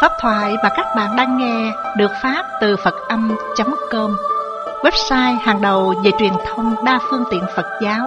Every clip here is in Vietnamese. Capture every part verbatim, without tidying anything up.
Pháp thoại mà các bạn đang nghe được phát từ Phật Âm chấm com, website hàng đầu về truyền thông đa phương tiện Phật giáo.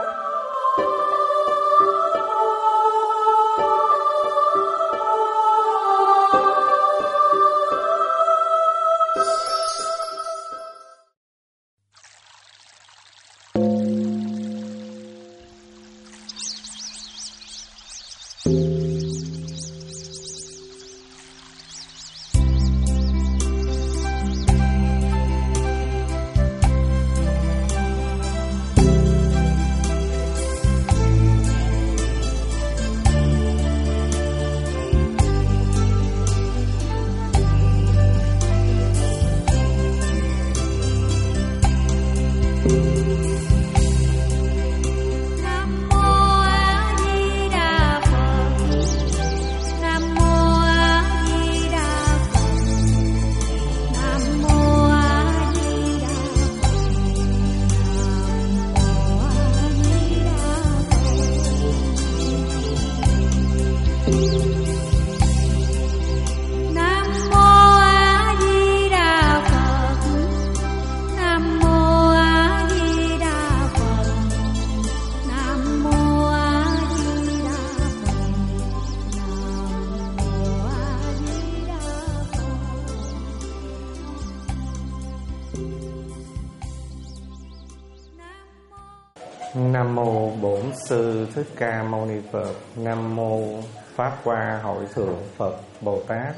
Nam mô Bổn Sư Thích Ca Mâu Ni Phật. Nam mô Pháp Hoa Hội Thượng Phật Bồ Tát.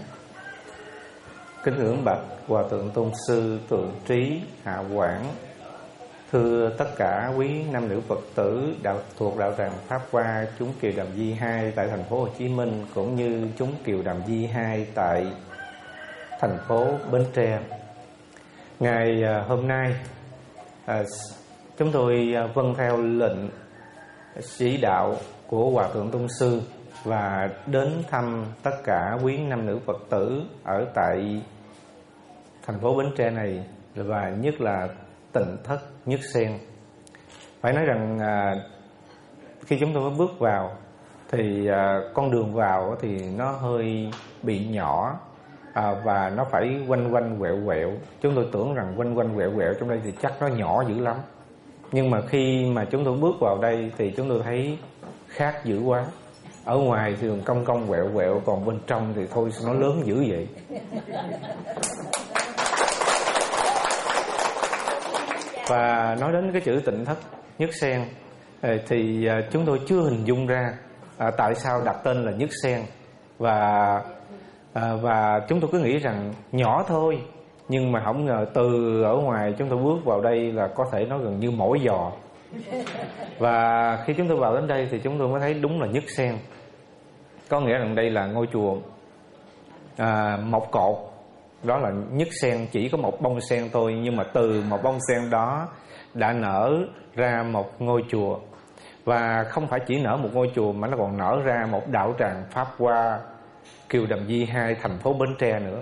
Kính ngưỡng bạch Hòa Thượng Tôn Sư Tượng Trí Hạ Quảng. Thưa tất cả quý nam nữ Phật tử đạo thuộc đạo tràng Pháp Hoa chúng Kiều Đàm Di hai tại thành phố Hồ Chí Minh, cũng như chúng Kiều Đàm Di hai tại thành phố Bến Tre. Ngày hôm nay à, chúng tôi vâng theo lệnh chỉ đạo của Hòa Thượng Tôn Sư và đến thăm tất cả quý nam nữ Phật tử ở tại thành phố Bến Tre này, và nhất là Tịnh Thất Nhất Sen. Phải nói rằng à, khi chúng tôi bước vào thì à, con đường vào thì nó hơi bị nhỏ à, và nó phải quanh quanh quẹo quẹo. Chúng tôi tưởng rằng quanh quanh quẹo quẹo trong đây thì chắc nó nhỏ dữ lắm. Nhưng mà khi mà chúng tôi bước vào đây thì chúng tôi thấy khác dữ quá. Ở ngoài thì đường cong cong quẹo quẹo, còn bên trong thì thôi nó lớn dữ vậy. Và nói đến cái chữ Tịnh Thất Nhất Sen thì chúng tôi chưa hình dung ra à, tại sao đặt tên là Nhất Sen. Và à, và chúng tôi cứ nghĩ rằng nhỏ thôi, nhưng mà không ngờ từ ở ngoài chúng tôi bước vào đây là có thể nói gần như mỗi giò. Và khi chúng tôi vào đến đây thì chúng tôi mới thấy đúng là Nhất Sen. Có nghĩa rằng đây là ngôi chùa à, mộc cột. Đó là Nhất Sen, chỉ có một bông sen thôi, nhưng mà từ một bông sen đó đã nở ra một ngôi chùa. Và không phải chỉ nở một ngôi chùa mà nó còn nở ra một đạo tràng Pháp Hoa Kiều Đàm Di hai thành phố Bến Tre nữa.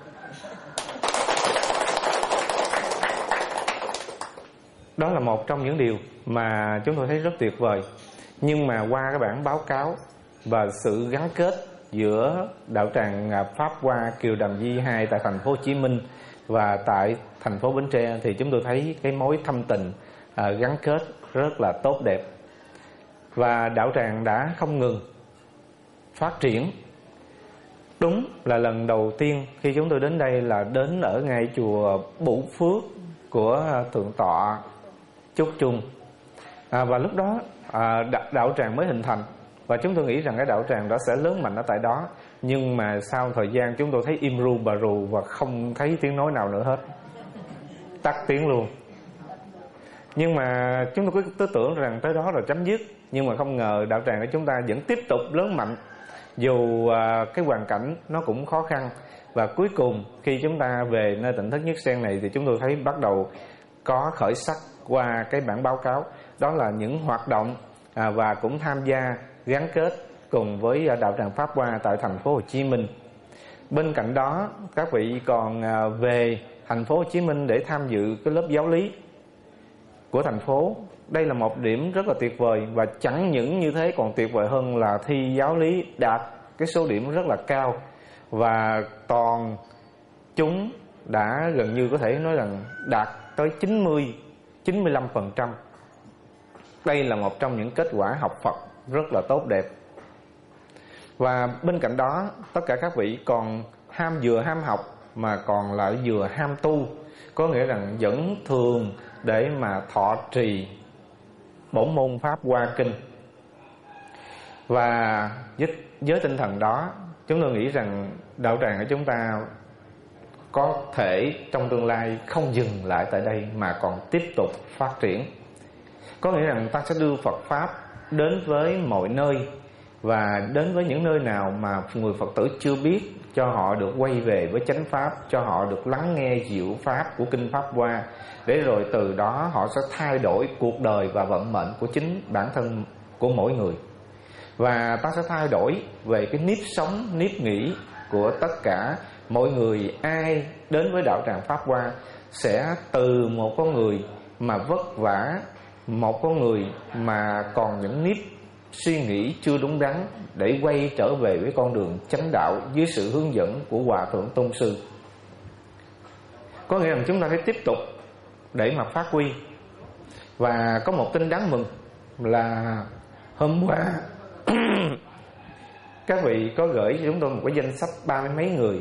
Đó là một trong những điều mà chúng tôi thấy rất tuyệt vời. Nhưng mà qua cái bản báo cáo và sự gắn kết giữa đạo tràng Pháp Hoa Kiều Đàm Di hai tại thành phố Hồ Chí Minh và tại thành phố Bến Tre thì chúng tôi thấy cái mối thâm tình à, gắn kết rất là tốt đẹp. Và đạo tràng đã không ngừng phát triển. Đúng là lần đầu tiên khi chúng tôi đến đây là đến ở ngay chùa Bửu Phước của Thượng tọa Chúc Chung. à, Và lúc đó à, đạo tràng mới hình thành. Và chúng tôi nghĩ rằng cái đạo tràng đó sẽ lớn mạnh ở tại đó. Nhưng mà sau thời gian chúng tôi thấy im ru bà rù và không thấy tiếng nói nào nữa hết. Tắt tiếng luôn. Nhưng mà chúng tôi cứ tưởng rằng tới đó rồi chấm dứt. Nhưng mà không ngờ đạo tràng của chúng ta vẫn tiếp tục lớn mạnh, dù à, cái hoàn cảnh nó cũng khó khăn. Và cuối cùng khi chúng ta về nơi Tịnh Thất Nhất Sen này thì chúng tôi thấy bắt đầu có khởi sắc qua cái bản báo cáo. Đó là những hoạt động à, và cũng tham gia gắn kết cùng với đạo tràng Pháp Hoa tại thành phố Hồ Chí Minh. Bên cạnh đó, các vị còn à, về thành phố Hồ Chí Minh để tham dự cái lớp giáo lý của thành phố. Đây là một điểm rất là tuyệt vời, và chẳng những như thế còn tuyệt vời hơn là thi giáo lý đạt cái số điểm rất là cao. và toàn chúng đã gần như có thể nói rằng đạt tới chín mươi, chín mươi lăm phần trăm. Đây là một trong những kết quả học Phật rất là tốt đẹp. Và bên cạnh đó, tất cả các vị còn ham vừa ham học mà còn lại vừa ham tu, có nghĩa rằng vẫn thường để mà thọ trì bổn môn Pháp Hoa Kinh. Và với, với tinh thần đó, chúng tôi nghĩ rằng đạo tràng của chúng ta có thể trong tương lai không dừng lại tại đây mà còn tiếp tục phát triển. Có nghĩa rằng ta sẽ đưa Phật Pháp đến với mọi nơi, và đến với những nơi nào mà người Phật tử chưa biết, cho họ được quay về với chánh Pháp, cho họ được lắng nghe diệu Pháp của Kinh Pháp Hoa, để rồi từ đó họ sẽ thay đổi cuộc đời và vận mệnh của chính bản thân của mỗi người. Và ta sẽ thay đổi về cái nếp sống, nếp nghĩ của tất cả mọi người. Ai đến với đạo tràng Pháp Hoa sẽ từ một con người mà vất vả, một con người mà còn những nếp suy nghĩ chưa đúng đắn, để quay trở về với con đường chánh đạo dưới sự hướng dẫn của Hòa Thượng Tôn Sư. Có nghĩa rằng chúng ta phải tiếp tục để mà phát huy. Và có một tin đáng mừng là hôm qua các vị có gửi cho chúng tôi một cái danh sách ba mươi mấy người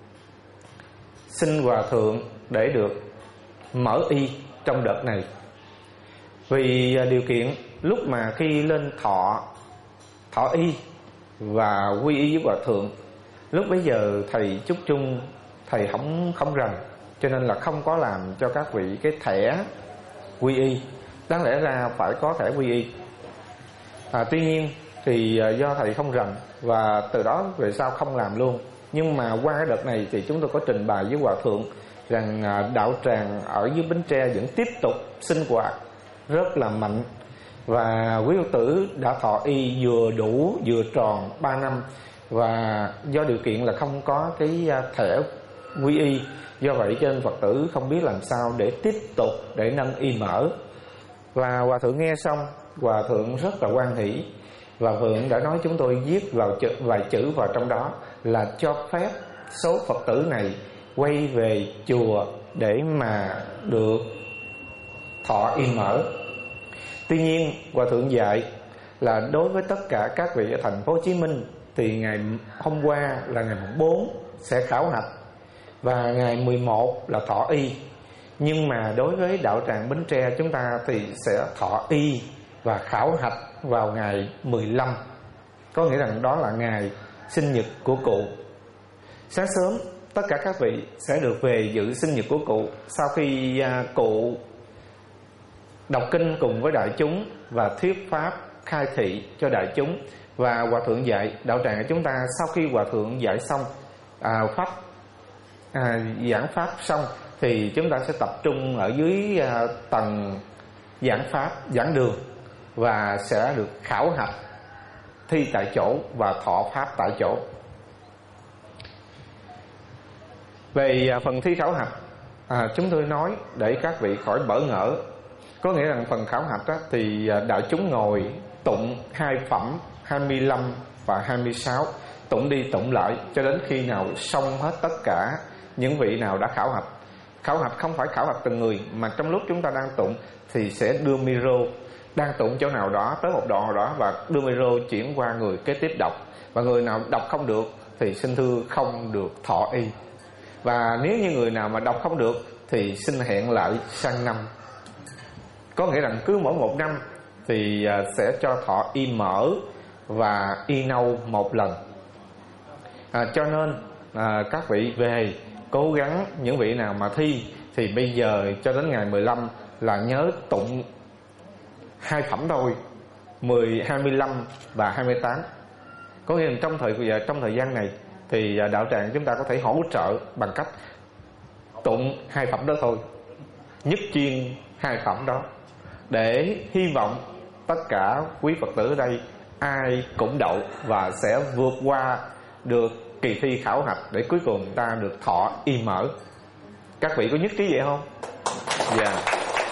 xin Hòa Thượng để được mở y trong đợt này. Vì điều kiện lúc mà khi lên thọ thọ y và quy y với Hòa Thượng, lúc bấy giờ thầy Chúc Trung thầy không không rành, cho nên là không có làm cho các vị cái thẻ quy y. Đáng lẽ ra phải có thẻ quy y. À, tuy nhiên thì do thầy không rành và từ đó về sau không làm luôn. Nhưng mà qua cái đợt này thì chúng tôi có trình bày với Hòa Thượng rằng đạo tràng ở dưới Bến Tre vẫn tiếp tục sinh hoạt rất là mạnh. Và quý Phật tử đã thọ y vừa đủ vừa tròn ba năm. Và do điều kiện là không có cái thẻ quy y, do vậy cho nên Phật tử không biết làm sao để tiếp tục để nâng y mở. Và Hòa Thượng nghe xong, Hòa Thượng rất là hoan hỷ. Và Hòa Thượng đã nói chúng tôi viết vào chữ, vài chữ vào trong đó là cho phép số Phật tử này quay về chùa để mà được thọ y mở. Tuy nhiên Hòa Thượng dạy là đối với tất cả các vị ở thành phố Hồ Chí Minh thì ngày hôm qua là ngày bốn sẽ khảo hạch và ngày mười một là thọ y. Nhưng mà đối với đạo tràng Bến Tre chúng ta thì sẽ thọ y và khảo hạch vào ngày mười lăm. Có nghĩa rằng đó là ngày sinh nhật của cụ. Sáng sớm tất cả các vị sẽ được về dự sinh nhật của cụ. Sau khi à, cụ đọc kinh cùng với đại chúng và thuyết pháp khai thị cho đại chúng, và Hòa Thượng dạy đạo tràng của chúng ta sau khi Hòa Thượng dạy xong à, pháp à, giảng pháp xong thì chúng ta sẽ tập trung ở dưới à, tầng giảng pháp, giảng đường, và sẽ được khảo hạch thi tại chỗ và thọ pháp tại chỗ. Về à, phần thi khảo hạch à, chúng tôi nói để các vị khỏi bỡ ngỡ. Có nghĩa rằng phần khảo hạch á, thì đại chúng ngồi tụng hai phẩm hai mươi lăm và hai mươi sáu, tụng đi tụng lại cho đến khi nào xong hết tất cả những vị nào đã khảo hạch. Khảo hạch không phải khảo hạch từng người, mà trong lúc chúng ta đang tụng thì sẽ đưa micro, đang tụng chỗ nào đó tới một đoạn nào đó và đưa micro chuyển qua người kế tiếp đọc. Và người nào đọc không được thì xin thưa không được thọ y. Và nếu như người nào mà đọc không được thì xin hẹn lại sang năm. Có nghĩa rằng cứ mỗi một năm thì sẽ cho thọ y mở và y nâu một lần. à, Cho nên à, các vị về cố gắng, những vị nào mà thi thì bây giờ cho đến ngày mười lăm là nhớ tụng hai phẩm thôi, mười, hai mươi lăm và hai mươi tám. Có nghĩa là trong thời trong thời gian này thì đạo tràng chúng ta có thể hỗ trợ bằng cách tụng hai phẩm đó thôi, nhất chuyên hai phẩm đó, để hy vọng tất cả quý Phật tử ở đây ai cũng đậu và sẽ vượt qua được kỳ thi khảo hạch để cuối cùng ta được thọ y mở. Các vị có nhất trí vậy không? Dạ. Yeah.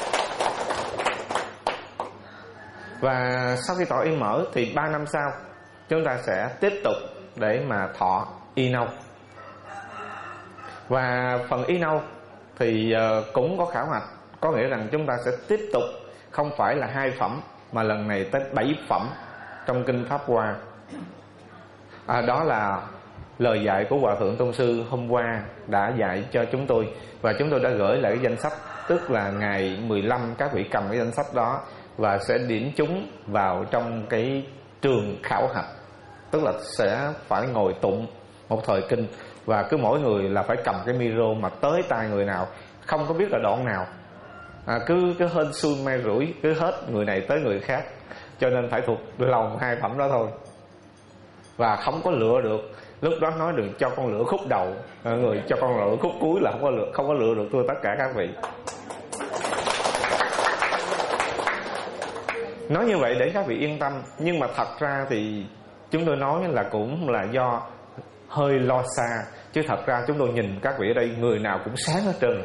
Và sau khi thọ y mở thì ba năm sau chúng ta sẽ tiếp tục để mà thọ y nâu. Và phần y nâu thì uh, cũng có khảo hạch, có nghĩa rằng chúng ta sẽ tiếp tục không phải là hai phẩm mà lần này tới bảy phẩm trong kinh Pháp Hoa. À, đó là lời dạy của Hòa Thượng Tôn Sư hôm qua đã dạy cho chúng tôi, và chúng tôi đã gửi lại cái danh sách, tức là ngày mười lăm các vị cầm cái danh sách đó và sẽ điểm chúng vào trong cái trường khảo hạch, tức là sẽ phải ngồi tụng một thời kinh, và cứ mỗi người là phải cầm cái micro mà tới tai người nào không có biết là đoạn nào, à, cứ cứ hên xui may rủi, cứ hết người này tới người khác, cho nên phải thuộc lòng hai phẩm đó thôi, và không có lựa được. Lúc đó nói đừng cho con lựa khúc đầu, à, người cho con lựa khúc cuối là không có lựa, không có lựa được tôi tất cả các vị. Nói như vậy để các vị yên tâm, nhưng mà thật ra thì chúng tôi nói là cũng là do hơi lo xa, chứ thật ra chúng tôi nhìn các vị ở đây người nào cũng sáng hết trơn.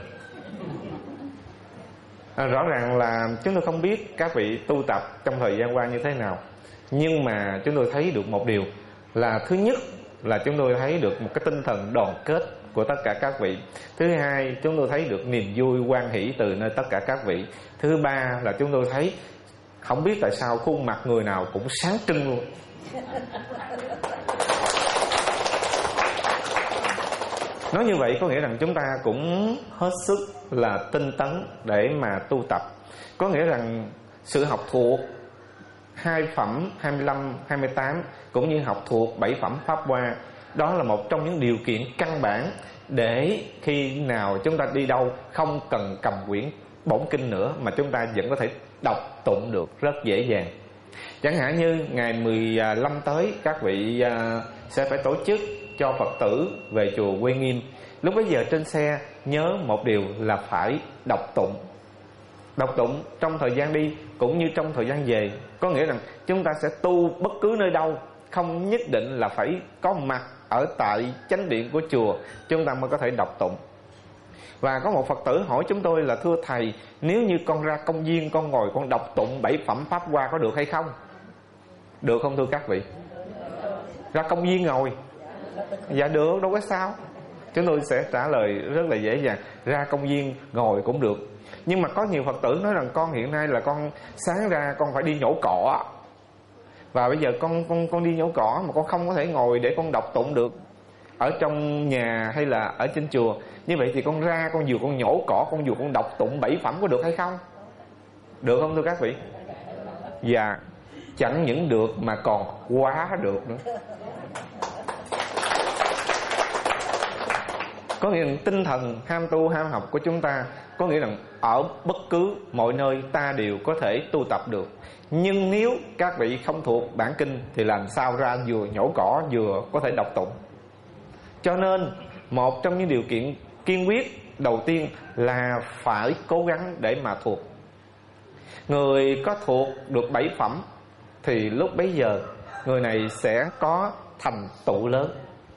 À, rõ ràng là chúng tôi không biết các vị tu tập trong thời gian qua như thế nào, nhưng mà chúng tôi thấy được một điều là thứ nhất là chúng tôi thấy được một cái tinh thần đoàn kết của tất cả các vị. Thứ hai, chúng tôi thấy được niềm vui hoan hỷ từ nơi tất cả các vị. Thứ ba là chúng tôi thấy không biết tại sao khuôn mặt người nào cũng sáng trưng luôn. Nói như vậy có nghĩa rằng chúng ta cũng hết sức là tinh tấn để mà tu tập. Có nghĩa rằng sự học thuộc hai phẩm hai mươi lăm, hai mươi tám cũng như học thuộc bảy phẩm Pháp Hoa, đó là một trong những điều kiện căn bản để khi nào chúng ta đi đâu không cần cầm quyển bổn kinh nữa mà chúng ta vẫn có thể đọc tụng được rất dễ dàng. Chẳng hạn như ngày mười lăm tới các vị sẽ phải tổ chức cho Phật tử về chùa Quê Nghiêm. Lúc bấy giờ trên xe nhớ một điều là phải đọc tụng. Đọc tụng trong thời gian đi cũng như trong thời gian về. Có nghĩa rằng chúng ta sẽ tu bất cứ nơi đâu, không nhất định là phải có mặt ở tại chánh điện của chùa chúng ta mới có thể đọc tụng. Và có một Phật tử hỏi chúng tôi là thưa thầy, nếu như con ra công viên con ngồi con đọc tụng bảy phẩm Pháp Hoa có được hay không? Được không thưa các vị? Ra công viên ngồi? Dạ được, đâu có sao. Chúng tôi sẽ trả lời rất là dễ dàng, ra công viên ngồi cũng được. Nhưng mà có nhiều Phật tử nói rằng con hiện nay là con sáng ra con phải đi nhổ cỏ, và bây giờ con con con đi nhổ cỏ mà con không có thể ngồi để con đọc tụng được ở trong nhà hay là ở trên chùa. Như vậy thì con ra con vừa con nhổ cỏ, con vừa con đọc tụng bảy phẩm có được hay không? Được không thưa các vị? Dạ, chẳng những được mà còn quá được nữa. Có nghĩa là tinh thần ham tu ham học của chúng ta, có nghĩa là ở bất cứ mọi nơi ta đều có thể tu tập được. Nhưng nếu các vị không thuộc bản kinh thì làm sao ra vừa nhổ cỏ vừa có thể đọc tụng. Cho nên một trong những điều kiện kiên quyết đầu tiên là phải cố gắng để mà thuộc. Người có thuộc được bảy phẩm thì lúc bấy giờ người này sẽ có thành tựu lớn.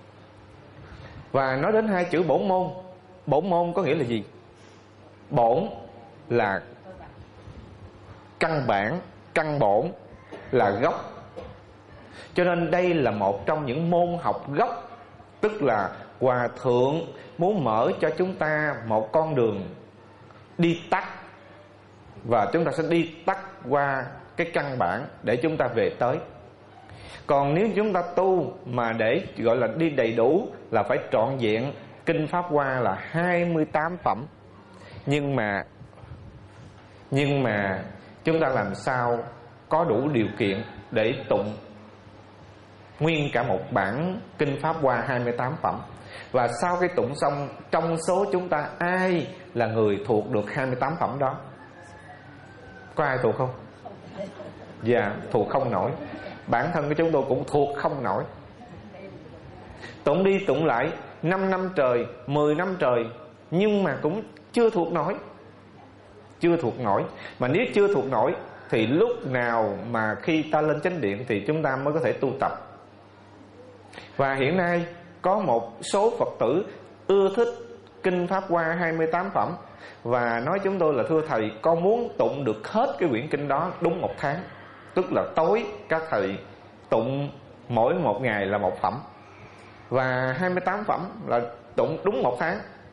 Và nói đến hai chữ bổn môn. Bổn môn có nghĩa là gì? Bổn là căn bản, căn bổn là gốc. Cho nên đây là một trong những môn học gốc. Tức là Hòa Thượng muốn mở cho chúng ta một con đường đi tắt, và chúng ta sẽ đi tắt qua cái căn bản để chúng ta về tới. Còn nếu chúng ta tu mà để gọi là đi đầy đủ là phải trọn vẹn kinh Pháp Hoa là hai mươi tám phẩm. Nhưng mà Nhưng mà chúng ta làm sao có đủ điều kiện để tụng nguyên cả một bản kinh Pháp Hoa hai mươi tám phẩm. Và sau khi tụng xong, trong số chúng ta ai là người thuộc được hai mươi tám phẩm đó? Có ai thuộc không? Dạ, thuộc không nổi. Bản thân của chúng tôi cũng thuộc không nổi. Tụng đi tụng lại năm năm trời, mười năm trời, nhưng mà cũng chưa thuộc nổi. Chưa thuộc nổi. Mà nếu chưa thuộc nổi thì lúc nào mà khi ta lên chánh điện thì chúng ta mới có thể tu tập. Và hiện nay có một số Phật tử ưa thích kinh Pháp Hoa hai mươi tám phẩm và nói chúng tôi là thưa thầy, con muốn tụng được hết cái quyển kinh đó đúng một tháng. Tức là tối các thầy tụng mỗi một ngày là một phẩm, và hai mươi tám phẩm là tụng đúng một tháng.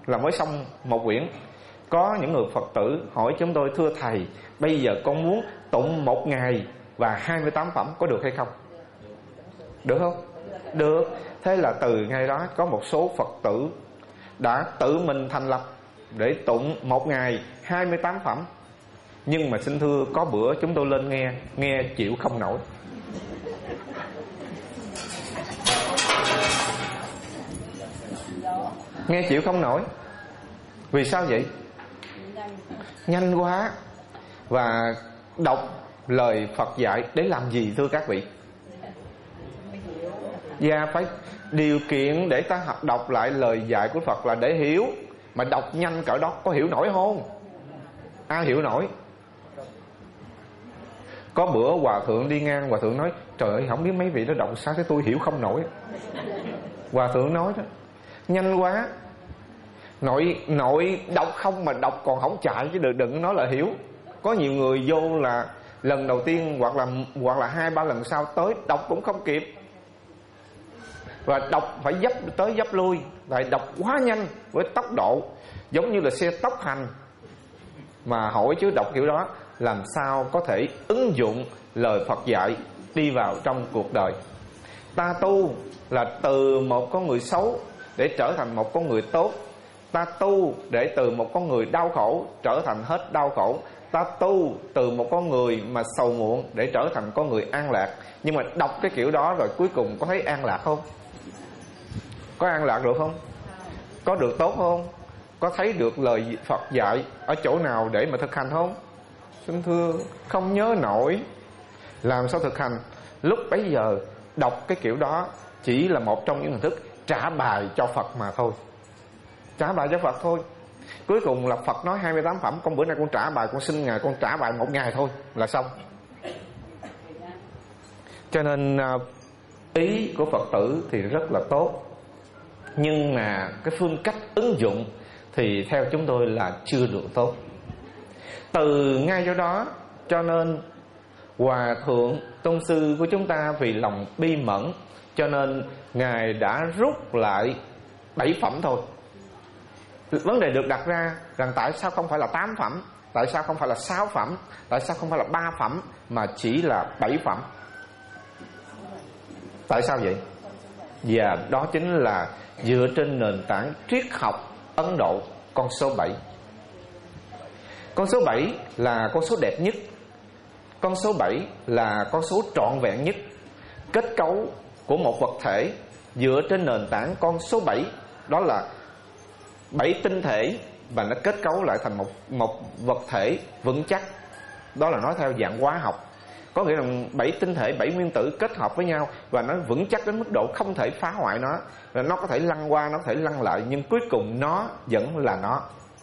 là mới xong một quyển. Có những người Phật tử hỏi chúng tôi: thưa thầy, bây giờ con muốn tụng một ngày và hai mươi tám phẩm có được hay không? Được không? Được. Thế là từ ngày đó có một số Phật tử đã tự mình thành lập để tụng một ngày hai mươi tám phẩm. Nhưng mà xin thưa, có bữa chúng tôi lên nghe, nghe chịu không nổi. Nghe chịu không nổi. Vì sao vậy? Nhanh quá. Và đọc lời Phật dạy để làm gì thưa các vị? Và phải điều kiện để ta đọc lại lời dạy của Phật là để hiểu. Mà đọc nhanh cỡ đó có hiểu nổi không? Ai hiểu nổi? Có bữa hòa thượng đi ngang, hòa thượng nói: trời ơi, không biết mấy vị đó đọc sao thế tôi hiểu không nổi. Hòa thượng nói đó, nhanh quá. Nội nội đọc không mà đọc còn không chạy, chứ đừng đừng nói là hiểu. Có nhiều người vô là lần đầu tiên hoặc là hoặc là hai ba lần sau tới đọc cũng không kịp. Và đọc phải dấp tới dấp lui, lại đọc quá nhanh với tốc độ giống như là xe tốc hành. Mà hỏi chứ đọc kiểu đó làm sao có thể ứng dụng lời Phật dạy đi vào trong cuộc đời. Ta tu là từ một con người xấu để trở thành một con người tốt. Ta tu để từ một con người đau khổ trở thành hết đau khổ. Ta tu từ một con người mà sầu muộn để trở thành con người an lạc. Nhưng mà đọc cái kiểu đó rồi cuối cùng có thấy an lạc không? Có an lạc được không? Có được tốt không? Có thấy được lời Phật dạy ở chỗ nào để mà thực hành không? Xin thưa, không nhớ nổi. Làm sao thực hành? Lúc bấy giờ đọc cái kiểu đó chỉ là một trong những hình thức trả bài cho Phật mà thôi. Trả bài cho Phật thôi. Cuối cùng là Phật nói hai mươi tám phẩm, con bữa nay con trả bài, con xin Ngài con trả bài một ngày thôi là xong. Cho nên ý của Phật tử thì rất là tốt, nhưng mà cái phương cách ứng dụng thì theo chúng tôi là chưa được tốt. Từ ngay chỗ đó cho nên Hòa thượng tôn sư của chúng ta vì lòng bi mẫn cho nên Ngài đã rút lại bảy phẩm thôi. Vấn đề được đặt ra rằng tại sao không phải là tám phẩm, tại sao không phải là sáu phẩm, tại sao không phải là ba phẩm mà chỉ là bảy phẩm? Tại sao vậy? Và đó chính là dựa trên nền tảng triết học Ấn Độ, con số bảy. Con số bảy là con số đẹp nhất. Con số bảy là con số trọn vẹn nhất. Kết cấu của một vật thể dựa trên nền tảng con số bảy, đó là bảy tinh thể, và nó kết cấu lại thành một, một vật thể vững chắc. Đó là nói theo dạng hóa học. Có nghĩa là bảy tinh thể, bảy nguyên tử kết hợp với nhau và nó vững chắc đến mức độ không thể phá hoại nó. Và nó có thể lăn qua, nó có thể lăn lại, nhưng cuối cùng nó vẫn là nó.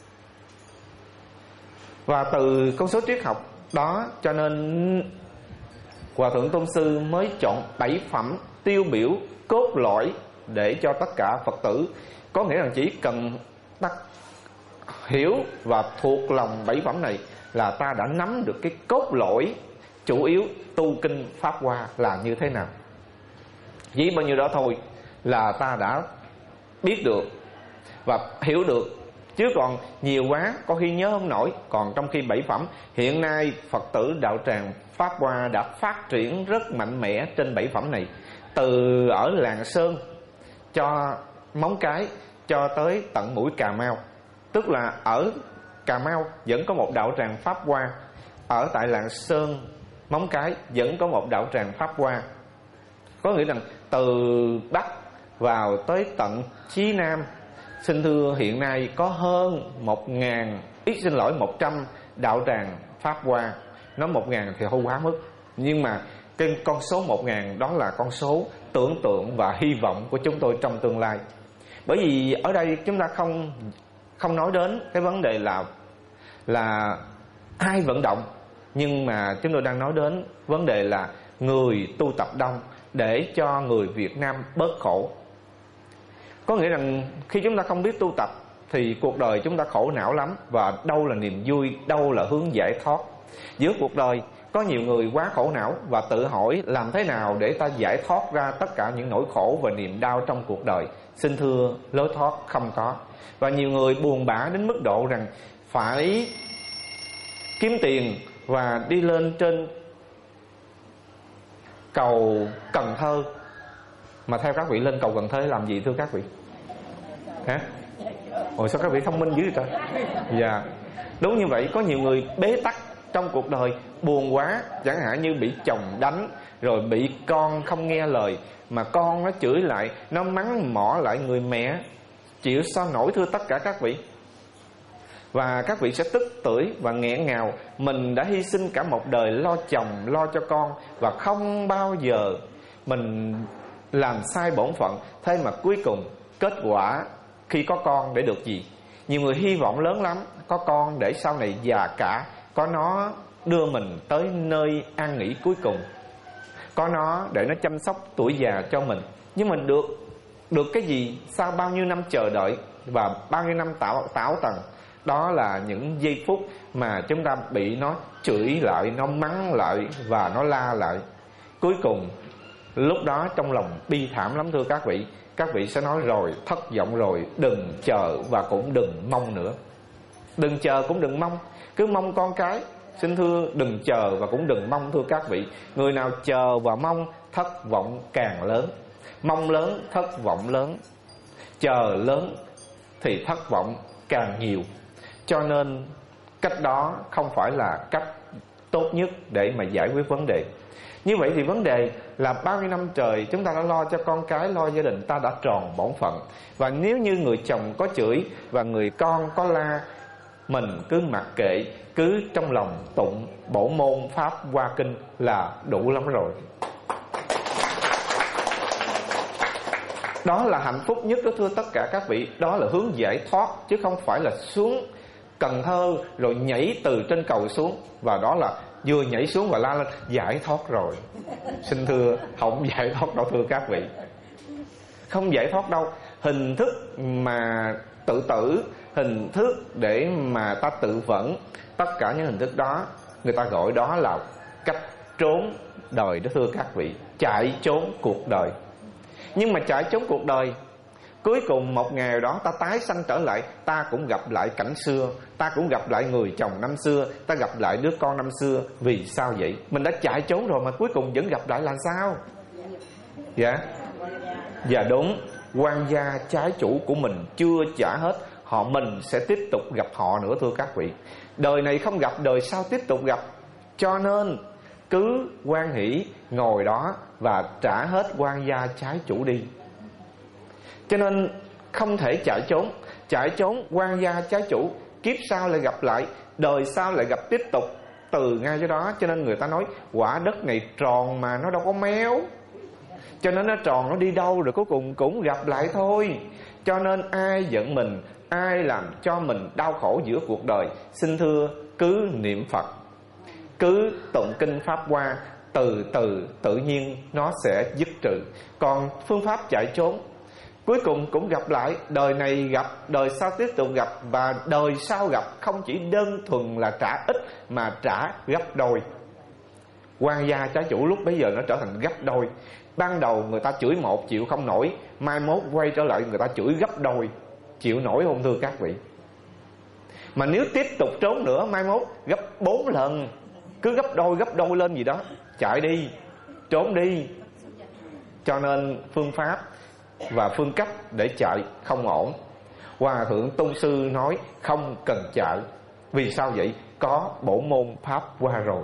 Và từ con số triết học đó cho nên Hòa thượng tôn sư mới chọn bảy phẩm tiêu biểu cốt lõi để cho tất cả Phật tử. Có nghĩa là chỉ cần ta hiểu và thuộc lòng bảy phẩm này là ta đã nắm được cái cốt lõi chủ yếu tu kinh Pháp Hoa là như thế nào. Chỉ bao nhiêu đó thôi là ta đã biết được và hiểu được. Chứ còn nhiều quá có khi nhớ không nổi. Còn trong khi bảy phẩm, hiện nay Phật tử đạo tràng Pháp Hoa đã phát triển rất mạnh mẽ trên bảy phẩm này. Từ ở Lạng Sơn cho Móng Cái cho tới tận mũi Cà Mau. Tức là ở Cà Mau vẫn có một đạo tràng Pháp Hoa, ở tại Lạng Sơn, Móng Cái vẫn có một đạo tràng Pháp Hoa. Có nghĩa rằng từ Bắc vào tới tận Chí Nam, xin thưa hiện nay có hơn một ngàn, ít xin lỗi một trăm đạo tràng Pháp Hoa. Nói một ngàn thì hơi quá mức, nhưng mà cái con số một ngàn đó là con số tưởng tượng và hy vọng của chúng tôi trong tương lai. Bởi vì ở đây chúng ta không không nói đến cái vấn đề là là ai vận động, nhưng mà chúng tôi đang nói đến vấn đề là người tu tập đông để cho người Việt Nam bớt khổ. Có nghĩa rằng khi chúng ta không biết tu tập thì cuộc đời chúng ta khổ não lắm, và đâu là niềm vui, đâu là hướng giải thoát. Giữa cuộc đời Có nhiều người quá khổ não và tự hỏi làm thế nào để ta giải thoát ra tất cả những nỗi khổ và niềm đau trong cuộc đời. Xin thưa, lối thoát không có. Và nhiều người buồn bã đến mức độ rằng phải kiếm tiền và đi lên trên cầu Cần Thơ. Mà theo các vị lên cầu Cần Thơ làm gì thưa các vị? Hả? Ồ, sao các vị thông minh dữ vậy trời? Dạ, đúng như vậy. Có nhiều người bế tắc trong cuộc đời, buồn quá, chẳng hạn như bị chồng đánh, rồi bị con không nghe lời, mà con nó chửi lại, nó mắng mỏ lại người mẹ, chịu sao nổi thưa tất cả các vị. Và các vị sẽ tức tưởi và nghẹn ngào. Mình đã hy sinh cả một đời lo chồng, lo cho con, và không bao giờ mình làm sai bổn phận. Thế mà cuối cùng kết quả khi có con để được gì? Nhiều người hy vọng lớn lắm, có con để sau này già cả, có nó đưa mình tới nơi an nghỉ cuối cùng, có nó để nó chăm sóc tuổi già cho mình. Nhưng mình được được cái gì sau bao nhiêu năm chờ đợi và bao nhiêu năm tạo tạo tầng? Đó là những giây phút mà chúng ta bị nó chửi lại, nó mắng lại và nó la lại. Cuối cùng lúc đó trong lòng bi thảm lắm thưa các vị. Các vị sẽ nói rồi, thất vọng rồi, đừng chờ và cũng đừng mong nữa. Đừng chờ cũng đừng mong, cứ mong con cái. Xin thưa, đừng chờ và cũng đừng mong thưa các vị. Người nào chờ và mong, thất vọng càng lớn. Mong lớn, thất vọng lớn. Chờ lớn thì thất vọng càng nhiều. Cho nên cách đó không phải là cách tốt nhất để mà giải quyết vấn đề. Như vậy thì vấn đề là bao nhiêu năm trời chúng ta đã lo cho con cái, lo gia đình, ta đã tròn bổn phận. Và nếu như người chồng có chửi và người con có la, mình cứ mặc kệ, cứ trong lòng tụng bổ môn Pháp Hoa Kinh là đủ lắm rồi. Đó là hạnh phúc nhất đó thưa tất cả các vị. Đó là hướng giải thoát, chứ không phải là xuống Cần Thơ rồi nhảy từ trên cầu xuống. Và đó là vừa nhảy xuống và la lên giải thoát rồi. Xin thưa, không giải thoát đâu thưa các vị. Không giải thoát đâu. Hình thức mà tự tử, hình thức để mà ta tự vẫn, tất cả những hình thức đó người ta gọi đó là cách trốn đời đó thưa các vị. Chạy trốn cuộc đời. Nhưng mà chạy trốn cuộc đời, cuối cùng một ngày đó ta tái sanh trở lại, ta cũng gặp lại cảnh xưa, ta cũng gặp lại người chồng năm xưa, ta gặp lại đứa con năm xưa. Vì sao vậy? Mình đã chạy trốn rồi mà cuối cùng vẫn gặp lại là sao? Dạ Dạ đúng. Quan gia trái chủ của mình chưa trả hết, họ mình sẽ tiếp tục gặp họ nữa thưa các vị. Đời này không gặp, đời sau tiếp tục gặp. Cho nên cứ hoan hỷ ngồi đó và trả hết quan gia trái chủ đi. Cho nên không thể chạy trốn. Chạy trốn quan gia trái chủ, kiếp sau lại gặp lại, đời sau lại gặp tiếp tục, từ ngay chỗ đó. Cho nên người ta nói quả đất này tròn mà nó đâu có méo. Cho nên nó tròn, nó đi đâu rồi cuối cùng cũng gặp lại thôi. Cho nên ai giận mình, ai làm cho mình đau khổ giữa cuộc đời, xin thưa cứ niệm Phật, cứ tụng kinh Pháp Hoa, từ từ tự nhiên nó sẽ dứt trừ. Còn phương pháp chạy trốn, cuối cùng cũng gặp lại, đời này gặp, đời sau tiếp tục gặp, và đời sau gặp không chỉ đơn thuần là trả ít mà trả gấp đôi. Quan gia trái chủ lúc bấy giờ nó trở thành gấp đôi. Ban đầu người ta chửi một chịu không nổi, mai mốt quay trở lại người ta chửi gấp đôi, chịu nổi không thưa các vị? Mà nếu tiếp tục trốn nữa, mai mốt gấp bốn lần, cứ gấp đôi gấp đôi lên gì đó. Chạy đi, trốn đi. Cho nên phương pháp và phương cách để chạy không ổn. Hòa thượng tôn sư nói không cần chạy. Vì sao vậy? Có bổ môn Pháp Hoa rồi.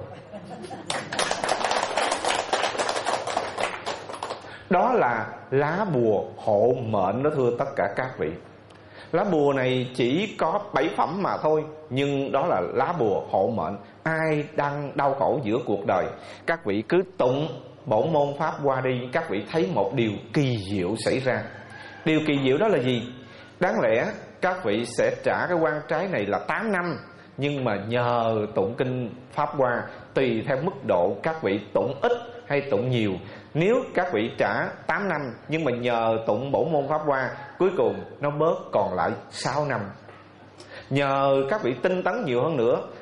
Đó là lá bùa hộ mệnh đó thưa tất cả các vị. Lá bùa này chỉ có bảy phẩm mà thôi, nhưng đó là lá bùa hộ mệnh. Ai đang đau khổ giữa cuộc đời, các vị cứ tụng bổn môn Pháp Hoa đi, các vị thấy một điều kỳ diệu xảy ra. Điều kỳ diệu đó là gì? Đáng lẽ các vị sẽ trả cái quan trái này là tám năm, nhưng mà nhờ tụng kinh Pháp Hoa, tùy theo mức độ các vị tụng ít hay tụng nhiều. Nếu các vị trả tám năm, nhưng mà nhờ tụng bổn môn Pháp Hoa, cuối cùng nó bớt còn lại sáu năm. Nhờ các vị tinh tấn nhiều hơn nữa,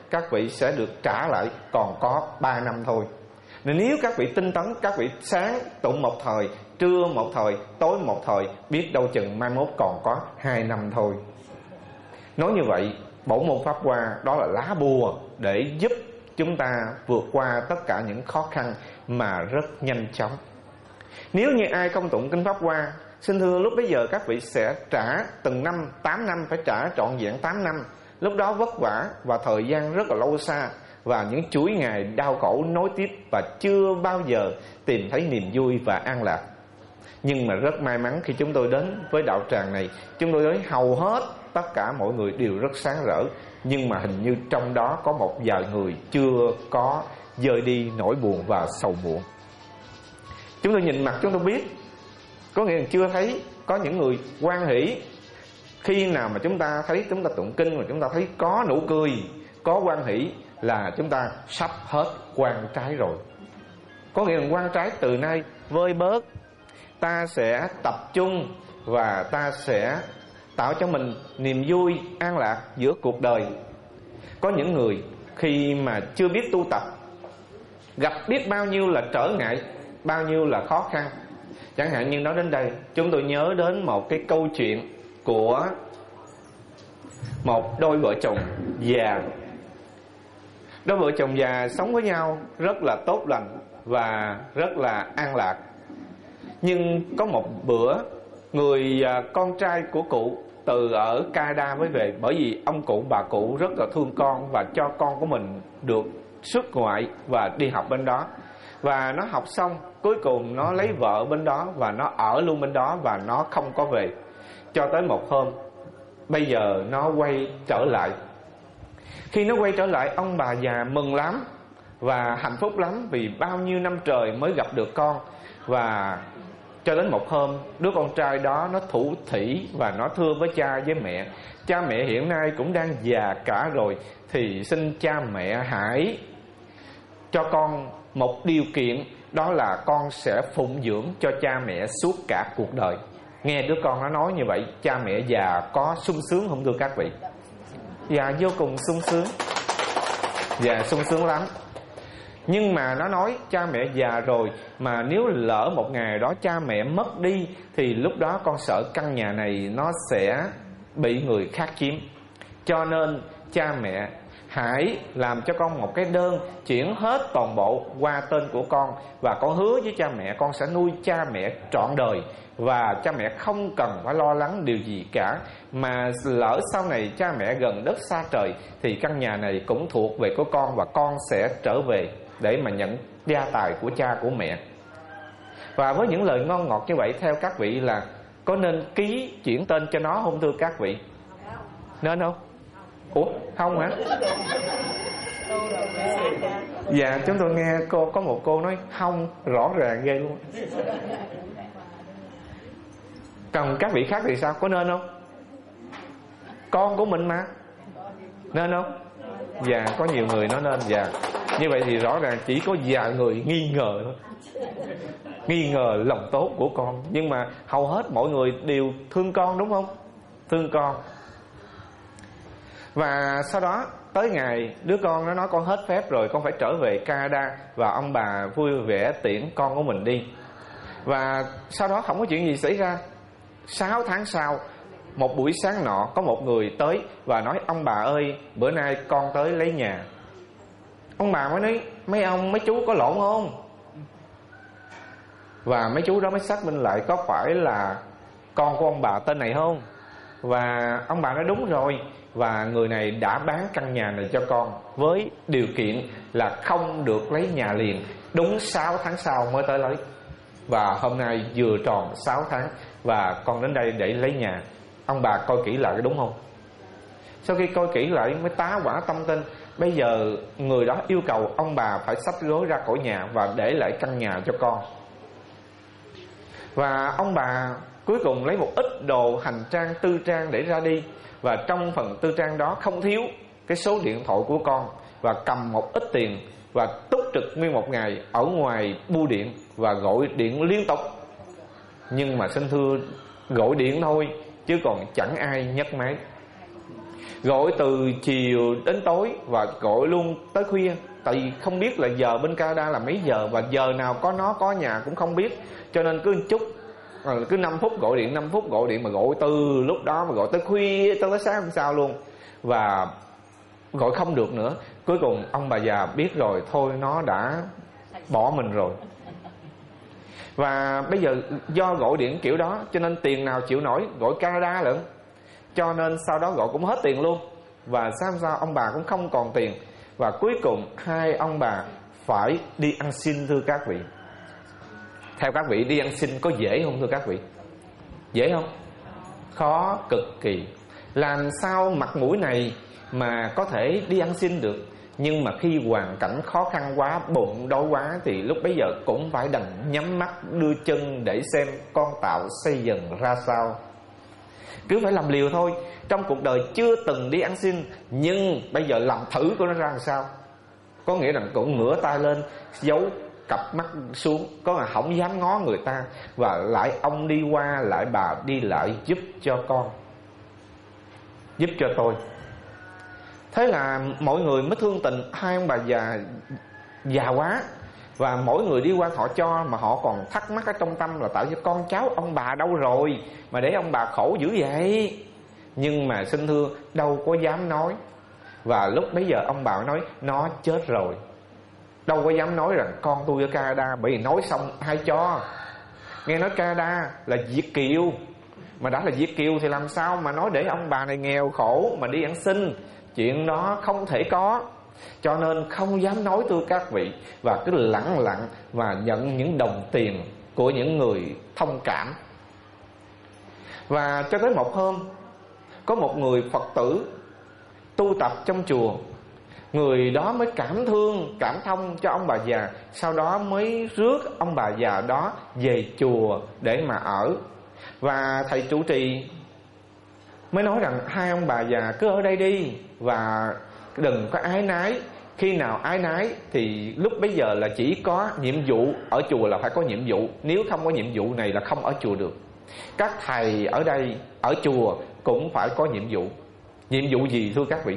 các vị sẽ được trả lại còn có ba năm thôi. Nên nếu các vị tinh tấn, các vị sáng tụng một thời, trưa một thời, tối một thời, biết đâu chừng mai mốt còn có hai năm thôi. Nói như vậy, bổ môn Pháp Hoa đó là lá bùa để giúp chúng ta vượt qua tất cả những khó khăn mà rất nhanh chóng. Nếu như ai không tụng kinh Pháp Hoa, xin thưa lúc bấy giờ các vị sẽ trả từng năm, tám năm, phải trả trọn vẹn tám năm. Lúc đó vất vả và thời gian rất là lâu xa, và những chuỗi ngày đau khổ nối tiếp, và chưa bao giờ tìm thấy niềm vui và an lạc. Nhưng mà rất may mắn khi chúng tôi đến với đạo tràng này, chúng tôi thấy hầu hết tất cả mọi người đều rất sáng rỡ. Nhưng mà hình như trong đó có một vài người chưa có dời đi nỗi buồn và sầu muộn. Chúng tôi nhìn mặt chúng tôi biết, có nghĩa là chưa thấy có những người hoan hỷ. Khi nào mà chúng ta thấy chúng ta tụng kinh mà chúng ta thấy có nụ cười, có hoan hỷ, là chúng ta sắp hết quan trái rồi. Có nghĩa là quan trái từ nay vơi bớt. Ta sẽ tập trung và ta sẽ tạo cho mình niềm vui, an lạc giữa cuộc đời. Có những người khi mà chưa biết tu tập, gặp biết bao nhiêu là trở ngại, bao nhiêu là khó khăn. Chẳng hạn như nói đến đây, chúng tôi nhớ đến một cái câu chuyện của một đôi vợ chồng già. Đôi vợ chồng già sống với nhau rất là tốt lành và rất là an lạc. Nhưng có một bữa, người con trai của cụ từ ở Canada mới về, bởi vì ông cụ bà cụ rất là thương con và cho con của mình được xuất ngoại và đi học bên đó. Và nó học xong, cuối cùng nó lấy vợ bên đó và nó ở luôn bên đó và nó không có về. Cho tới một hôm, bây giờ nó quay trở lại. Khi nó quay trở lại, ông bà già mừng lắm và hạnh phúc lắm, vì bao nhiêu năm trời mới gặp được con. Và cho đến một hôm, đứa con trai đó nó thủ thỉ và nó thưa với cha với mẹ: cha mẹ hiện nay cũng đang già cả rồi, thì xin cha mẹ hãy cho con một điều kiện, đó là con sẽ phụng dưỡng cho cha mẹ suốt cả cuộc đời. Nghe đứa con nó nói như vậy, cha mẹ già có sung sướng không thưa các vị? Dạ vô cùng sung sướng. Dạ sung sướng lắm. Nhưng mà nó nói cha mẹ già rồi, mà nếu lỡ một ngày đó cha mẹ mất đi, thì lúc đó con sợ căn nhà này nó sẽ bị người khác chiếm. Cho nên cha mẹ hãy làm cho con một cái đơn chuyển hết toàn bộ qua tên của con, và con hứa với cha mẹ con sẽ nuôi cha mẹ trọn đời, và cha mẹ không cần phải lo lắng điều gì cả. Mà lỡ sau này cha mẹ gần đất xa trời, thì căn nhà này cũng thuộc về của con, và con sẽ trở về để mà nhận gia tài của cha của mẹ. Và với những lời ngon ngọt như vậy, theo các vị là có nên ký chuyển tên cho nó không thưa các vị? Nên không? Ủa không hả? Dạ chúng tôi nghe cô có một cô nói không, rõ ràng ghê luôn. Còn các vị khác thì sao? Có nên không? Con của mình mà, nên không? Dạ có nhiều người nói nên. Dạ như vậy thì rõ ràng chỉ có vài người nghi ngờ thôi, nghi ngờ lòng tốt của con. Nhưng mà hầu hết mọi người đều thương con, đúng không? Thương con. Và sau đó tới ngày đứa con nó nói con hết phép rồi, con phải trở về Canada, và ông bà vui vẻ tiễn con của mình đi. Và sau đó không có chuyện gì xảy ra. Sáu tháng sau, một buổi sáng nọ, có một người tới và nói: ông bà ơi, bữa nay con tới lấy nhà. Ông bà mới nói: mấy ông mấy chú có lộn không? Và mấy chú đó mới xác minh lại có phải là con của ông bà tên này không. Và ông bà nói đúng rồi, và người này đã bán căn nhà này cho con với điều kiện là không được lấy nhà liền, đúng sáu tháng sau mới tới lấy. Và hôm nay vừa tròn sáu tháng và con đến đây để lấy nhà. Ông bà coi kỹ lại đúng không? Sau khi coi kỹ lại mới tá hỏa tâm tin. Bây giờ người đó yêu cầu ông bà phải xách gối ra khỏi nhà và để lại căn nhà cho con. Và ông bà cuối cùng lấy một ít đồ hành trang tư trang để ra đi. Và trong phần tư trang đó không thiếu cái số điện thoại của con, và cầm một ít tiền và túc trực nguyên một ngày ở ngoài bưu điện và gọi điện liên tục. Nhưng mà xin thưa, gọi điện thôi chứ còn chẳng ai nhấc máy. Gọi từ chiều đến tối và gọi luôn tới khuya. Tại vì không biết là giờ bên Canada là mấy giờ, và giờ nào có nó có nhà cũng không biết. Cho nên cứ chút cứ năm phút gọi điện, năm phút gọi điện, mà gọi từ lúc đó mà gọi tới khuya, tới sáng hôm sau luôn. Và gọi không được nữa. Cuối cùng ông bà già biết rồi, thôi nó đã bỏ mình rồi. Và bây giờ do gọi điện kiểu đó cho nên tiền nào chịu nổi, gọi Canada lận. Cho nên sau đó gọi cũng hết tiền luôn. Và sao sao ông bà cũng không còn tiền. Và cuối cùng hai ông bà phải đi ăn xin, thưa các vị. Theo các vị, đi ăn xin có dễ không thưa các vị? Dễ không? Khó cực kỳ. Làm sao mặt mũi này mà có thể đi ăn xin được? Nhưng mà khi hoàn cảnh khó khăn quá, bụng đói quá, thì lúc bấy giờ cũng phải đành nhắm mắt đưa chân để xem con tạo xây dần ra sao. Cứ phải làm liều thôi. Trong cuộc đời chưa từng đi ăn xin, nhưng bây giờ làm thử của nó ra làm sao. Có nghĩa là cũng ngửa tay lên, giấu cặp mắt xuống, có là không dám ngó người ta. Và lại ông đi qua, lại bà đi lại, giúp cho con, giúp cho tôi. Thế là mọi người mới thương tình hai ông bà già già quá. Và mỗi người đi qua họ cho, mà họ còn thắc mắc ở trong tâm là tại sao con cháu ông bà đâu rồi mà để ông bà khổ dữ vậy. Nhưng mà xin thưa, đâu có dám nói. Và lúc bấy giờ ông bà nói nó chết rồi. Đâu có dám nói rằng con tôi ở Canada, bởi vì nói xong ai cho. Nghe nói Canada là Việt kiều, mà đã là Việt kiều thì làm sao mà nói để ông bà này nghèo khổ mà đi ăn xin. Chuyện đó không thể có. Cho nên không dám nói thưa các vị. Và cứ lặng lặng và nhận những đồng tiền của những người thông cảm. Và cho tới một hôm, có một người Phật tử tu tập trong chùa. Người đó mới cảm thương, cảm thông cho ông bà già. Sau đó mới rước ông bà già đó về chùa để mà ở. Và thầy trụ trì mới nói rằng hai ông bà già cứ ở đây đi, và đừng có ái nái. Khi nào ái nái thì lúc bấy giờ là chỉ có nhiệm vụ ở chùa là phải có nhiệm vụ. Nếu không có nhiệm vụ này là không ở chùa được. Các thầy ở đây, ở chùa cũng phải có nhiệm vụ. Nhiệm vụ gì thưa các vị?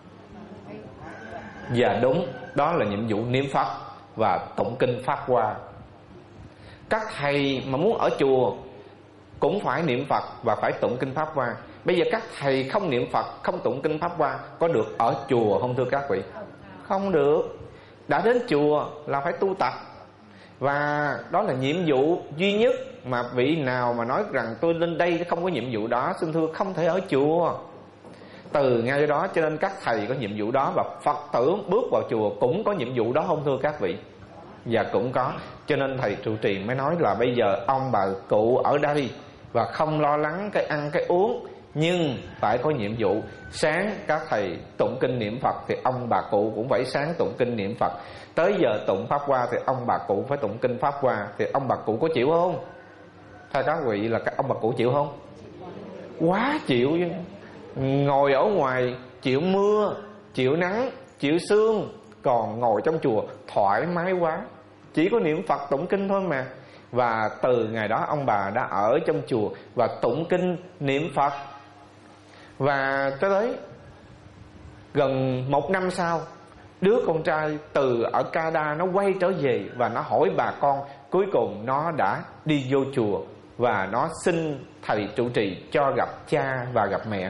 Dạ đúng, đó là nhiệm vụ niệm Phật và tụng kinh Pháp Hoa. Các thầy mà muốn ở chùa cũng phải niệm Phật và phải tụng kinh Pháp Hoa. Bây giờ các thầy không niệm Phật, không tụng kinh Pháp Hoa, có được ở chùa không thưa các vị? Không được. Đã đến chùa là phải tu tập. Và đó là nhiệm vụ duy nhất. Mà vị nào mà nói rằng tôi lên đây không có nhiệm vụ đó, xin thưa không thể ở chùa. Từ ngay đó cho nên các thầy có nhiệm vụ đó. Và Phật tử bước vào chùa cũng có nhiệm vụ đó không thưa các vị? Dạ cũng có. Cho nên thầy trụ trì mới nói là bây giờ ông bà cụ ở đây và không lo lắng cái ăn cái uống, nhưng phải có nhiệm vụ. Sáng các thầy tụng kinh niệm Phật thì ông bà cụ cũng phải sáng tụng kinh niệm Phật. Tới giờ tụng Pháp Hoa thì ông bà cụ phải tụng kinh Pháp Hoa. Thì ông bà cụ có chịu không? Thưa các vị, là các ông bà cụ chịu không? Quá chịu chứ. Ngồi ở ngoài chịu mưa, chịu nắng, chịu sương, còn ngồi trong chùa thoải mái quá. Chỉ có niệm Phật tụng kinh thôi mà. Và từ ngày đó ông bà đã ở trong chùa và tụng kinh niệm Phật. Và cho tới gần một năm sau, đứa con trai từ ở Canada nó quay trở về và nó hỏi bà con. Cuối cùng nó đã đi vô chùa và nó xin thầy trụ trì cho gặp cha và gặp mẹ.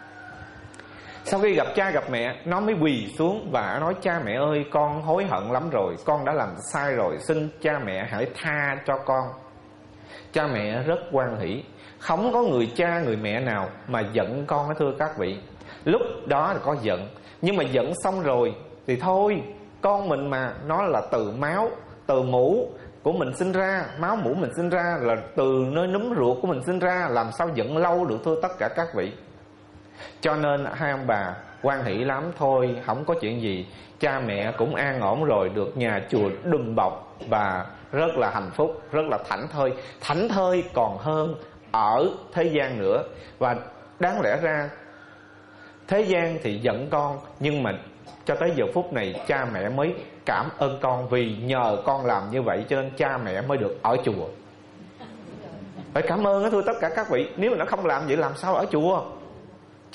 Sau khi gặp cha gặp mẹ, nó mới quỳ xuống và nói cha mẹ ơi, con hối hận lắm rồi, con đã làm sai rồi, xin cha mẹ hãy tha cho con. Cha mẹ rất hoan hỷ. Không có người cha người mẹ nào mà giận con, thưa các vị. Lúc đó là có giận, nhưng mà giận xong rồi thì thôi, con mình mà, nó là từ máu, từ mũ của mình sinh ra, máu mũ mình sinh ra, là từ nơi núm ruột của mình sinh ra, làm sao giận lâu được thưa tất cả các vị. Cho nên hai ông bà hoan hỷ lắm. Thôi không có chuyện gì, cha mẹ cũng an ổn rồi, được nhà chùa đùm bọc và rất là hạnh phúc, rất là thảnh thơi. Thảnh thơi còn hơn ở thế gian nữa. Và đáng lẽ ra thế gian thì giận con, nhưng mà cho tới giờ phút này cha mẹ mới cảm ơn con, vì nhờ con làm như vậy cho nên cha mẹ mới được ở chùa. Phải cảm ơn đó thưa tất cả các vị. Nếu mà nó không làm vậy làm sao ở chùa?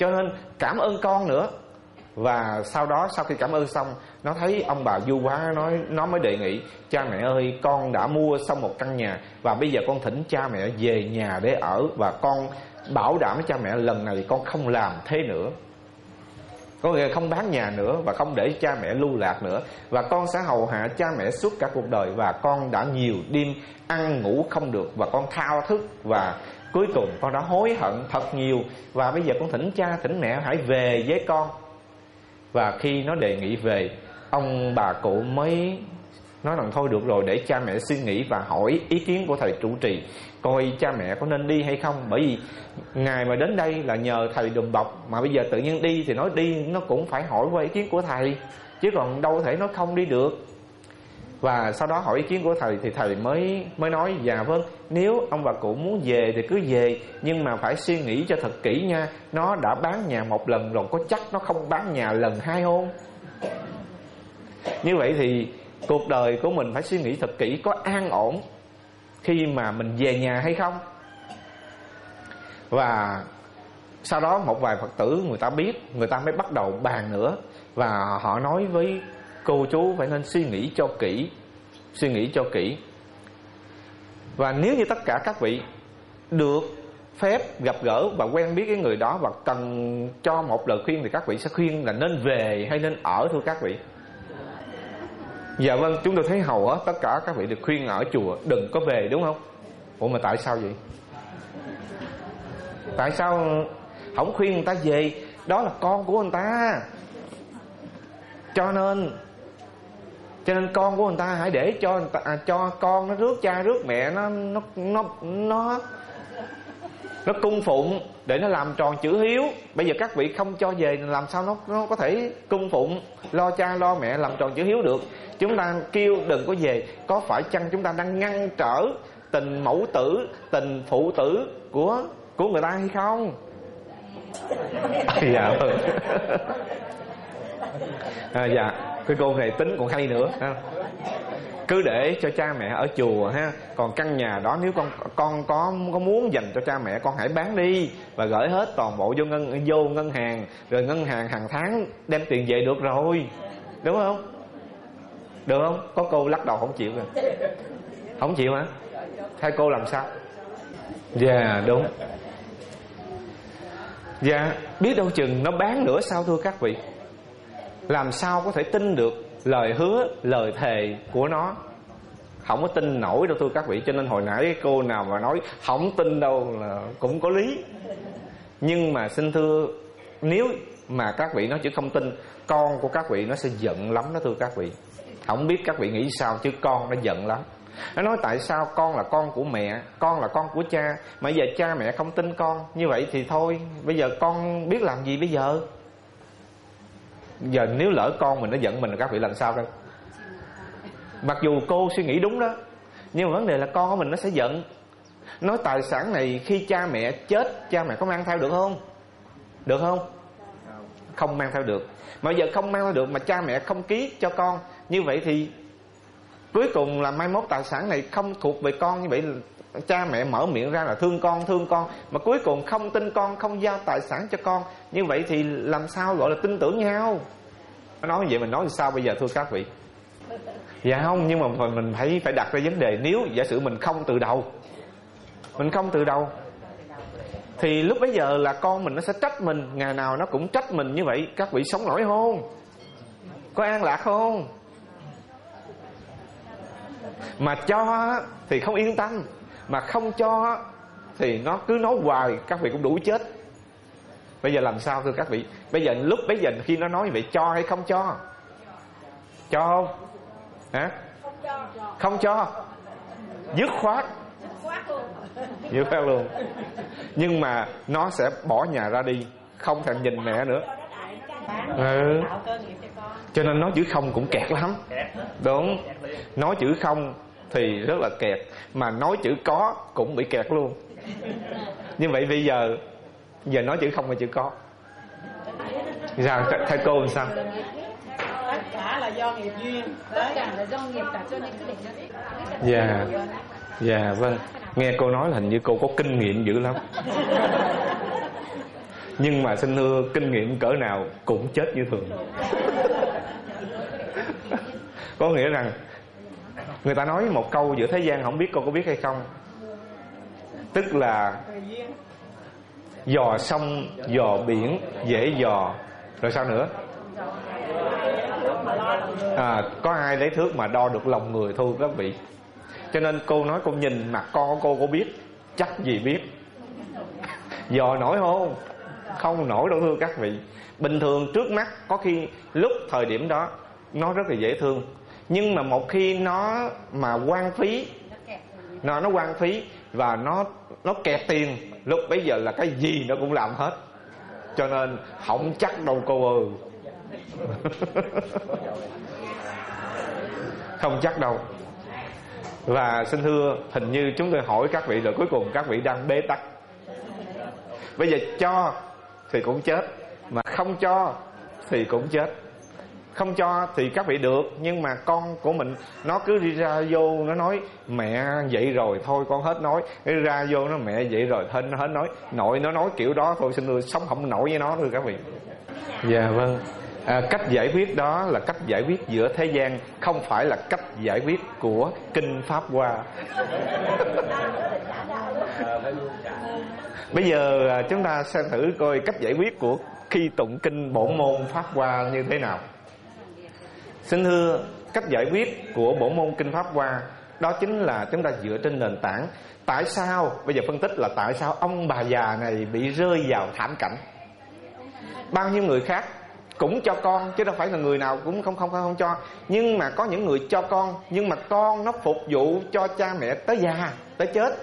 cho nên cảm ơn con nữa. Và sau đó, sau khi cảm ơn xong, nó thấy ông bà vui quá, nói nó mới đề nghị: cha mẹ ơi, con đã mua xong một căn nhà, và bây giờ con thỉnh cha mẹ về nhà để ở, và con bảo đảm với cha mẹ lần này con không làm thế nữa, có nghĩa là không bán nhà nữa và không để cha mẹ lưu lạc nữa, và con sẽ hầu hạ cha mẹ suốt cả cuộc đời. Và con đã nhiều đêm ăn ngủ không được, và con thao thức, và cuối cùng con đã hối hận thật nhiều, và bây giờ con thỉnh cha thỉnh mẹ hãy về với con. Và khi nó đề nghị về, ông bà cụ mới nói rằng thôi được rồi, để cha mẹ suy nghĩ và hỏi ý kiến của thầy trụ trì coi cha mẹ có nên đi hay không. Bởi vì ngài mà đến đây là nhờ thầy đùm bọc, mà bây giờ tự nhiên đi thì nói đi, nó cũng phải hỏi qua ý kiến của thầy, chứ còn đâu thể nói không đi được. Và sau đó hỏi ý kiến của thầy thì thầy mới mới nói: dạ vâng, nếu ông bà cụ muốn về thì cứ về, nhưng mà phải suy nghĩ cho thật kỹ nha. Nó đã bán nhà một lần rồi, có chắc nó không bán nhà lần hai không? Như vậy thì cuộc đời của mình phải suy nghĩ thật kỹ, có an ổn khi mà mình về nhà hay không. Và sau đó một vài Phật tử người ta biết, người ta mới bắt đầu bàn nữa, và họ nói với cô chú phải nên suy nghĩ cho kỹ, suy nghĩ cho kỹ. Và nếu như tất cả các vị được phép gặp gỡ và quen biết cái người đó và cần cho một lời khuyên, thì các vị sẽ khuyên là nên về hay nên ở, thưa các vị? Dạ vâng, chúng tôi thấy hầu hết tất cả các vị được khuyên ở chùa đừng có về, đúng không? Ủa mà tại sao vậy? Tại sao không khuyên người ta về? Đó là con của người ta, cho nên cho nên con của người ta hãy để cho người ta, à, cho con nó rước cha rước mẹ, nó nó nó nó nó cung phụng để nó làm tròn chữ hiếu. Bây giờ các vị không cho về, làm sao nó nó có thể cung phụng, lo cha lo mẹ, làm tròn chữ hiếu được? Chúng ta kêu đừng có về, có phải chăng chúng ta đang ngăn trở tình mẫu tử, tình phụ tử của của người ta hay không? Dạ vâng. À, dạ, cái cô này tính còn hay nữa ha. Cứ để cho cha mẹ ở chùa ha, còn căn nhà đó nếu con con có có muốn dành cho cha mẹ, con hãy bán đi và gửi hết toàn bộ vô ngân vô ngân hàng, rồi ngân hàng hàng tháng đem tiền về được rồi, đúng không? Được không? Có cô lắc đầu không chịu rồi. Không chịu hả? Hai cô làm sao? Dạ yeah, đúng. Dạ yeah, biết đâu chừng nó bán nữa sao, thưa các vị? Làm sao có thể tin được lời hứa, lời thề của nó? Không có tin nổi đâu, thưa các vị. Cho nên hồi nãy cái cô nào mà nói không tin đâu là cũng có lý. Nhưng mà xin thưa, nếu mà các vị nói chữ không tin, con của các vị nó sẽ giận lắm đó, thưa các vị. Không biết các vị nghĩ sao, chứ con nó giận lắm. Nó nói tại sao con là con của mẹ, con là con của cha, mà giờ cha mẹ không tin con, như vậy thì thôi, bây giờ con biết làm gì bây giờ? Giờ nếu lỡ con mình nó giận mình, các vị làm sao đây? Mặc dù cô suy nghĩ đúng đó, nhưng mà vấn đề là con của mình nó sẽ giận. Nói tài sản này khi cha mẹ chết, cha mẹ có mang theo được không? Được không? Không mang theo được. Mà giờ không mang theo được mà cha mẹ không ký cho con, như vậy thì cuối cùng là mai mốt tài sản này không thuộc về con. Như vậy cha mẹ mở miệng ra là thương con thương con, mà cuối cùng không tin con, không giao tài sản cho con, như vậy thì làm sao gọi là tin tưởng nhau? Nói vậy mình nói sao bây giờ, thưa các vị? Dạ không, nhưng mà mình phải phải đặt ra vấn đề, nếu giả sử mình không từ đầu, mình không từ đầu thì lúc bấy giờ là con mình nó sẽ trách mình, ngày nào nó cũng trách mình như vậy. Các vị sống nổi không? Có an lạc không? Mà cho thì không yên tâm, mà không cho thì nó cứ nói hoài, các vị cũng đủ chết. Bây giờ làm sao, thưa các vị? Bây giờ lúc bây giờ khi nó nói vậy, cho hay không cho? Cho không? Hả? Không cho. Dứt khoát. Dứt khoát luôn. Nhưng mà nó sẽ bỏ nhà ra đi, không thèm nhìn mẹ nữa. Ừ. Cho nên nói chữ không cũng kẹt lắm. Đúng. Nói chữ không thì rất là kẹt, mà nói chữ có cũng bị kẹt luôn. Như vậy bây giờ giờ nói chữ không hay chữ có? Sao thầy cô làm sao? Tất cả là do nghiệp duyên, tất cả là do nghiệp cả, cho nên cứ định nó. Dạ. Dạ vâng. Nghe cô nói là hình như cô có kinh nghiệm dữ lắm. Nhưng mà xin thưa, kinh nghiệm cỡ nào cũng chết như thường. Có nghĩa rằng người ta nói một câu giữa thế gian, không biết cô có biết hay không, tức là dò sông dò biển dễ dò, rồi sao nữa? À, có ai lấy thước mà đo được lòng người thôi các vị. Cho nên cô nói cô nhìn mặt con của cô, cô biết chắc gì biết. Dò nổi không? Không nổi đâu thưa các vị. Bình thường trước mắt có khi lúc thời điểm đó nó rất là dễ thương, nhưng mà một khi nó mà hoang phí, nó nó hoang phí và nó nó kẹt tiền, lúc bấy giờ là cái gì nó cũng làm hết. Cho nên không chắc đâu cô ơi. Không chắc đâu. Và xin thưa, hình như chúng tôi hỏi các vị rồi cuối cùng các vị đang bế tắc. Bây giờ cho thì cũng chết, mà không cho thì cũng chết. Không cho thì các vị được, nhưng mà con của mình nó cứ đi ra vô nó nói mẹ vậy rồi thôi con hết nói, đi ra vô nó mẹ vậy rồi hết hết nói. Nội nó nói kiểu đó thôi, xin thưa sống không nổi với nó thưa các vị. Dạ vâng. À, cách giải quyết đó là cách giải quyết giữa thế gian, không phải là cách giải quyết của Kinh Pháp Hoa. Bây giờ chúng ta xem thử coi cách giải quyết của khi tụng kinh bổn môn Pháp Hoa như thế nào. Xin thưa, cách giải quyết của bổn môn Kinh Pháp Hoa đó chính là chúng ta dựa trên nền tảng. Tại sao, bây giờ phân tích là tại sao ông bà già này bị rơi vào thảm cảnh. Bao nhiêu người khác cũng cho con, chứ đâu phải là người nào cũng không không không, không cho. Nhưng mà có những người cho con, nhưng mà con nó phục vụ cho cha mẹ tới già, tới chết.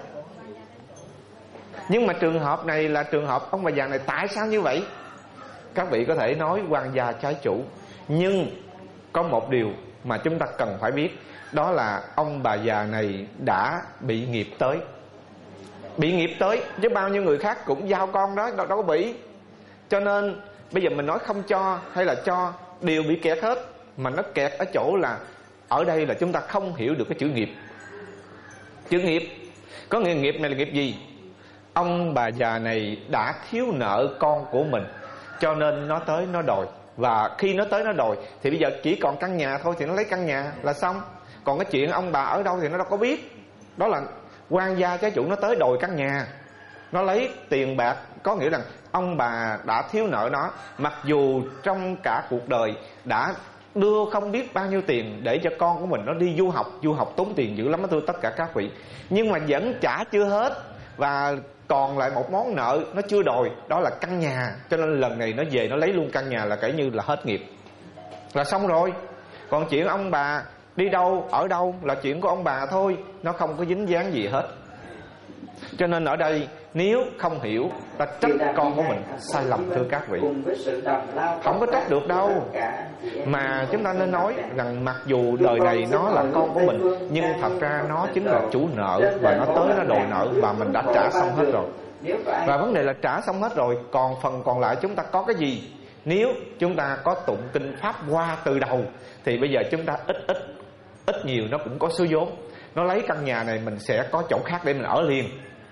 Nhưng mà trường hợp này là trường hợp ông bà già này. Tại sao như vậy? Các vị có thể nói quan gia trái chủ, nhưng có một điều mà chúng ta cần phải biết, đó là ông bà già này đã bị nghiệp tới. Bị nghiệp tới, chứ bao nhiêu người khác cũng giao con đó, đâu, đâu có bị. Cho nên bây giờ mình nói không cho hay là cho đều bị kẹt hết. Mà nó kẹt ở chỗ là ở đây là chúng ta không hiểu được cái chữ nghiệp. Chữ nghiệp có nghĩa nghiệp này là nghiệp gì? Ông bà già này đã thiếu nợ con của mình, cho nên nó tới nó đòi. Và khi nó tới nó đòi thì bây giờ chỉ còn căn nhà thôi thì nó lấy căn nhà là xong. Còn cái chuyện ông bà ở đâu thì nó đâu có biết. Đó là quan gia trái chủ, nó tới đòi căn nhà, nó lấy tiền bạc. Có nghĩa rằng ông bà đã thiếu nợ nó, mặc dù trong cả cuộc đời đã đưa không biết bao nhiêu tiền để cho con của mình nó đi du học. Du học tốn tiền dữ lắm đó thưa tất cả các vị. Nhưng mà vẫn trả chưa hết, và còn lại một món nợ nó chưa đòi, đó là căn nhà. Cho nên lần này nó về nó lấy luôn căn nhà là kể như là hết nghiệp, là xong rồi. Còn chuyện ông bà đi đâu ở đâu là chuyện của ông bà thôi, nó không có dính dáng gì hết. Cho nên ở đây nếu không hiểu, ta trách con của mình sai lầm thưa các vị, không có trách được đâu. Mà chúng ta nên nói rằng mặc dù đời này nó là con của mình, nhưng thật ra nó chính là chủ nợ, và nó tới nó đòi nợ và mình đã trả xong hết rồi. Và vấn đề là trả xong hết rồi, còn phần còn lại chúng ta có cái gì? Nếu chúng ta có tụng kinh Pháp Hoa từ đầu thì bây giờ chúng ta ít ít ít nhiều nó cũng có số vốn. Nó lấy căn nhà này mình sẽ có chỗ khác để mình ở liền.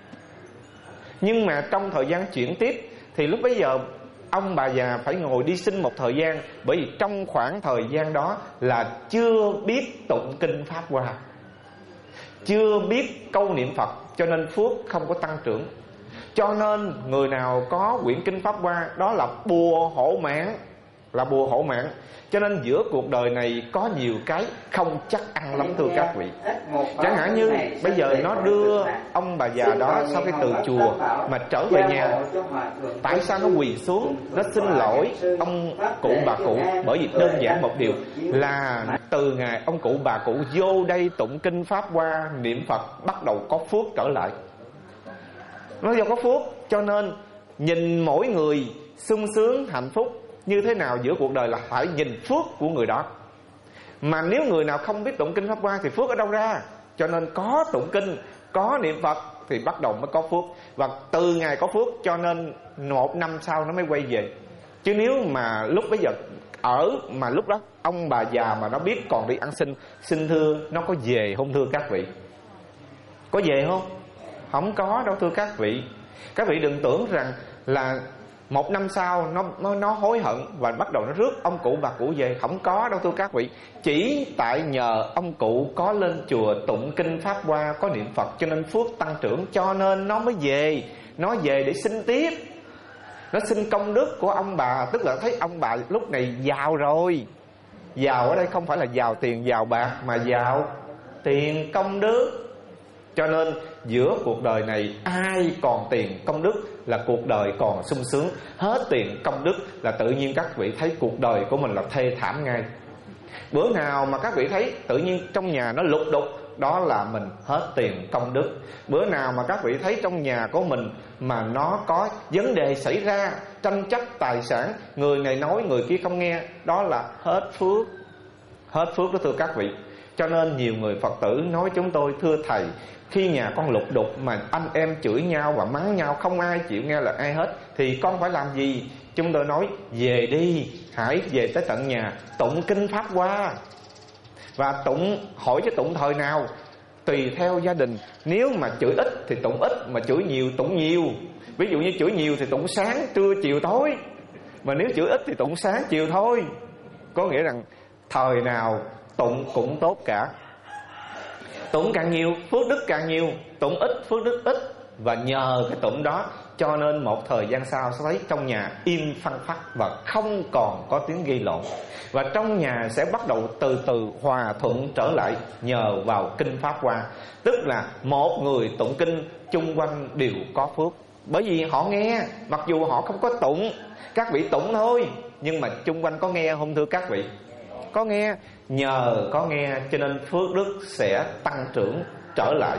Nhưng mà trong thời gian chuyển tiếp thì lúc bấy giờ ông bà già phải ngồi đi sinh một thời gian. Bởi vì trong khoảng thời gian đó là chưa biết tụng kinh Pháp Hoa, chưa biết câu niệm Phật, cho nên phước không có tăng trưởng. Cho nên người nào có quyển kinh Pháp Hoa đó là bùa hộ mạng, là bùa hộ mạng. Cho nên giữa cuộc đời này có nhiều cái không chắc ăn lắm thưa các vị. Chẳng hạn như bây giờ nó đưa ông bà già đó sau khi từ chùa mà trở về nhà, tại sao nó quỳ xuống nó xin lỗi ông cụ bà cụ? Bởi vì đơn giản một điều là từ ngày ông cụ bà cụ vô đây tụng kinh Pháp Hoa niệm Phật, bắt đầu có phước trở lại. Nó do có phước, cho nên nhìn mỗi người sung sướng hạnh phúc như thế nào giữa cuộc đời là phải nhìn phước của người đó. Mà nếu người nào không biết tụng kinh Pháp Hoa thì phước ở đâu ra? Cho nên có tụng kinh, có niệm Phật thì bắt đầu mới có phước. Và từ ngày có phước cho nên một năm sau nó mới quay về. Chứ nếu mà lúc bấy giờ ở mà lúc đó ông bà già mà nó biết còn đi ăn xin, xin thưa nó có về không thưa các vị? Có về không? Không có đâu thưa các vị. Các vị đừng tưởng rằng là Một năm sau nó, nó nó hối hận và bắt đầu nó rước ông cụ bà cụ về. Không có đâu thưa các vị. Chỉ tại nhờ ông cụ có lên chùa tụng kinh Pháp Hoa, có niệm Phật, cho nên phước tăng trưởng, cho nên nó mới về. Nó về để xin tiếp, nó xin công đức của ông bà. Tức là thấy ông bà lúc này giàu rồi. Giàu ở đây không phải là giàu tiền giàu bạc, mà giàu tiền công đức. Cho nên giữa cuộc đời này ai còn tiền công đức là cuộc đời còn sung sướng. Hết tiền công đức là tự nhiên các vị thấy cuộc đời của mình là thê thảm ngay. Bữa nào mà các vị thấy tự nhiên trong nhà nó lục đục, đó là mình hết tiền công đức. Bữa nào mà các vị thấy trong nhà của mình mà nó có vấn đề xảy ra, tranh chấp tài sản, người này nói người kia không nghe, đó là hết phước. Hết phước đó thưa các vị. Cho nên nhiều người Phật tử nói chúng tôi: thưa thầy, khi nhà con lục đục mà anh em chửi nhau và mắng nhau, không ai chịu nghe lời ai hết, thì con phải làm gì? Chúng tôi nói: về đi, hãy về tới tận nhà tụng kinh Pháp Hoa. Và tụng, hỏi chứ tụng thời nào? Tùy theo gia đình. Nếu mà chửi ít thì tụng ít, mà chửi nhiều tụng nhiều. Ví dụ như chửi nhiều thì tụng sáng, trưa, chiều, tối. Mà nếu chửi ít thì tụng sáng, chiều thôi. Có nghĩa rằng thời nào tụng cũng tốt cả. Tụng càng nhiều phước đức càng nhiều, tụng ít phước đức ít. Và nhờ cái tụng đó cho nên một thời gian sau sẽ thấy trong nhà im phăng phắc và không còn có tiếng gây lộn. Và trong nhà sẽ bắt đầu từ từ hòa thuận trở lại nhờ vào kinh Pháp Hoa. Tức là một người tụng kinh chung quanh đều có phước. Bởi vì họ nghe, mặc dù họ không có tụng, các vị tụng thôi, nhưng mà chung quanh có nghe không thưa các vị? Có nghe. Nhờ có nghe cho nên phước đức sẽ tăng trưởng trở lại.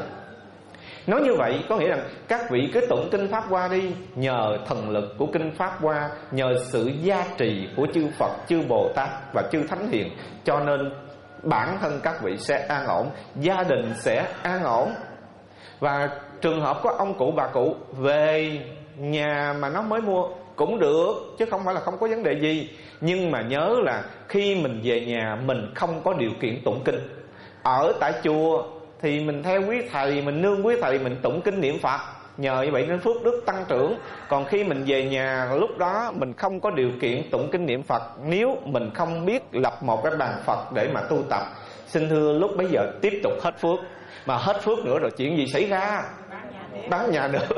Nói như vậy có nghĩa rằng các vị cứ tụng kinh Pháp Hoa đi. Nhờ thần lực của kinh Pháp Hoa, nhờ sự gia trì của chư Phật, chư Bồ Tát và chư Thánh Hiền, cho nên bản thân các vị sẽ an ổn, gia đình sẽ an ổn. Và trường hợp có ông cụ bà cụ về nhà mà nó mới mua cũng được, chứ không phải là không có vấn đề gì. Nhưng mà nhớ là khi mình về nhà mình không có điều kiện tụng kinh. Ở tại chùa thì mình theo quý thầy, mình nương quý thầy, mình tụng kinh niệm Phật, nhờ như vậy nên phước đức tăng trưởng. Còn khi mình về nhà lúc đó mình không có điều kiện tụng kinh niệm Phật, nếu mình không biết lập một cái bàn Phật để mà tu tập, xin thưa lúc bấy giờ tiếp tục hết phước. Mà hết phước nữa rồi chuyện gì xảy ra? Bán nhà nữa.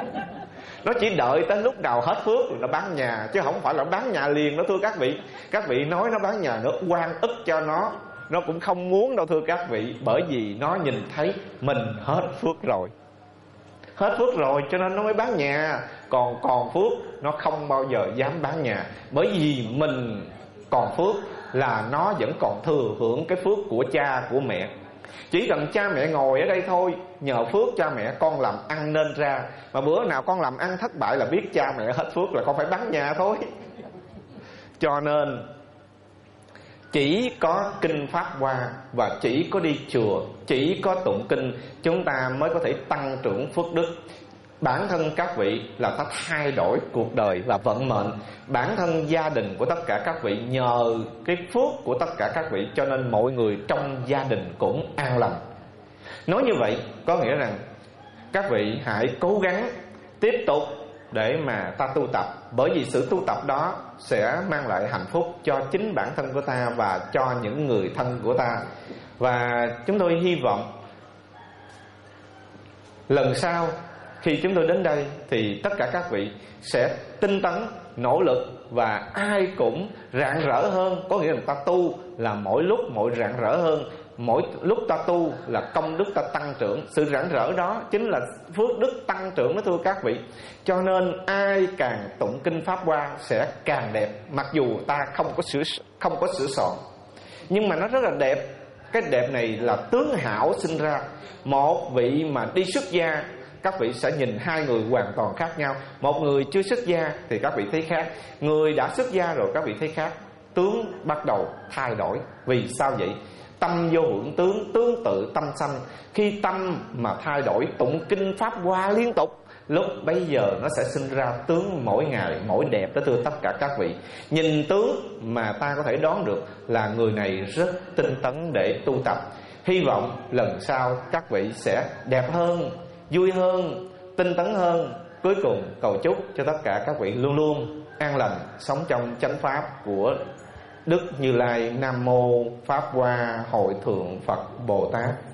Nó chỉ đợi tới lúc nào hết phước rồi nó bán nhà, chứ không phải là bán nhà liền đó thưa các vị. Các vị nói nó bán nhà nữa, oan ức cho nó, nó cũng không muốn đâu thưa các vị. Bởi vì nó nhìn thấy mình hết phước rồi. Hết phước rồi cho nên nó mới bán nhà. Còn còn phước nó không bao giờ dám bán nhà. Bởi vì mình còn phước là nó vẫn còn thừa hưởng cái phước của cha của mẹ. Chỉ cần cha mẹ ngồi ở đây thôi, nhờ phước cha mẹ con làm ăn nên ra. Mà bữa nào con làm ăn thất bại là biết cha mẹ hết phước là con phải bán nhà thôi. Cho nên chỉ có kinh Pháp Hoa và chỉ có đi chùa, chỉ có tụng kinh, chúng ta mới có thể tăng trưởng phước đức. Bản thân các vị là ta thay đổi cuộc đời và vận mệnh. Bản thân gia đình của tất cả các vị nhờ cái phước của tất cả các vị, cho nên mọi người trong gia đình cũng an lành. Nói như vậy có nghĩa rằng các vị hãy cố gắng tiếp tục để mà ta tu tập. Bởi vì sự tu tập đó sẽ mang lại hạnh phúc cho chính bản thân của ta và cho những người thân của ta. Và chúng tôi hy vọng lần sau khi chúng tôi đến đây thì tất cả các vị sẽ tinh tấn, nỗ lực và ai cũng rạng rỡ hơn. Có nghĩa là ta tu là mỗi lúc mỗi rạng rỡ hơn. Mỗi lúc ta tu là công đức ta tăng trưởng. Sự rạng rỡ đó chính là phước đức tăng trưởng đó thưa các vị. Cho nên ai càng tụng kinh Pháp Hoa sẽ càng đẹp. Mặc dù ta không có sửa không có sửa soạn, nhưng mà nó rất là đẹp. Cái đẹp này là tướng hảo sinh ra. Một vị mà đi xuất gia, các vị sẽ nhìn hai người hoàn toàn khác nhau. Một người chưa xuất gia thì các vị thấy khác, người đã xuất gia rồi các vị thấy khác. Tướng bắt đầu thay đổi. Vì sao vậy? Tâm vô hưởng tướng, tướng tự tâm sanh. Khi tâm mà thay đổi, tụng kinh Pháp Hoa liên tục, lúc bấy giờ nó sẽ sinh ra tướng mỗi ngày mỗi đẹp đó thưa tất cả các vị. Nhìn tướng mà ta có thể đoán được là người này rất tinh tấn để tu tập. Hy vọng lần sau các vị sẽ đẹp hơn, vui hơn, tinh tấn hơn cuối cùng cầu chúc cho tất cả các vị luôn luôn an lành, sống trong chánh pháp của Đức Như Lai. Nam mô Pháp Hoa Hội Thượng Phật Bồ Tát.